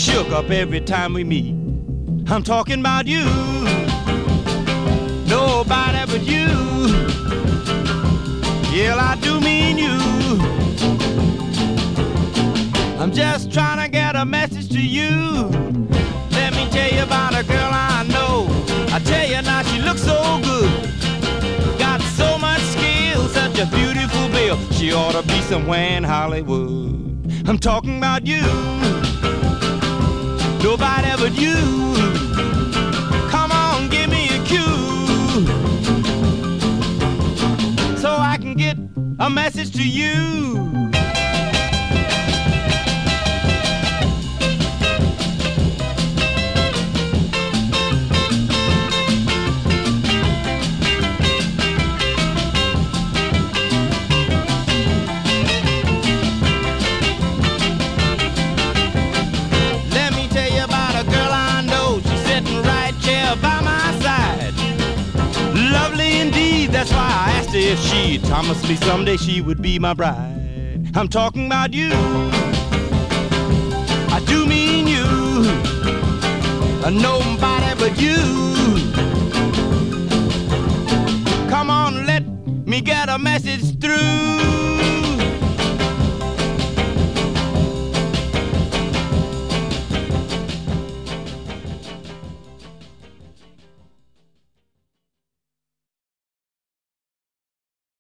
shook up every time we meet. I'm talking about you, nobody but you. Yeah, I do mean you. I'm just trying to get a message to you. Let me tell you about a girl I know. I tell you now, she looks so good. Got so much skill, such a beautiful bill. She ought to be somewhere in Hollywood. I'm talking about you, nobody but you. Come on, give me a cue, so I can get a message to you. By my side, lovely indeed. That's why I asked her if she'd promise me someday she would be my bride. I'm talking about you, I do mean you, nobody but you. Come on, let me get a message through.